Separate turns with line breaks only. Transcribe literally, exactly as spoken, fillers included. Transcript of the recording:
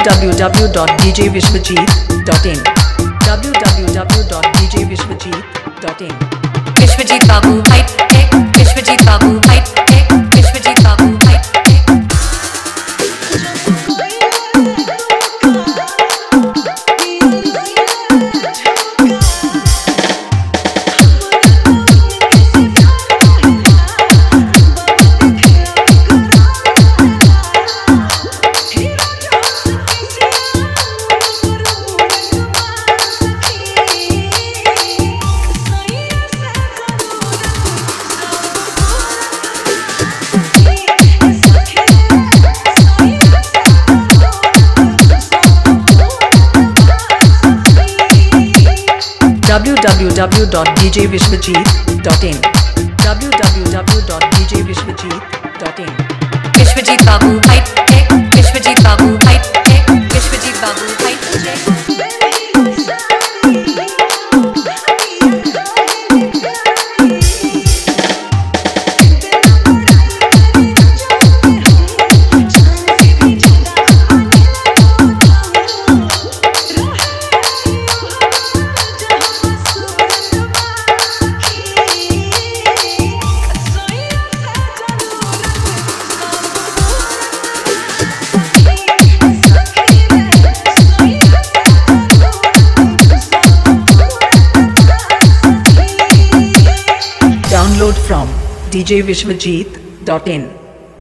w w w dot d j vishwajit dot in w w w dot d j vishwajit dot in
Vishwajeet Babu hi tech Vishwajeet Babu hi tech Vishwajeet Babu hi tech
w w w dot d j vishwajit dot in w w w dot d j vishwajit dot in
Vishwajeet Babu hi tech Vishwajeet Babu hi tech Vishwajeet Babu hi tech
Download from d j vishwajit dot in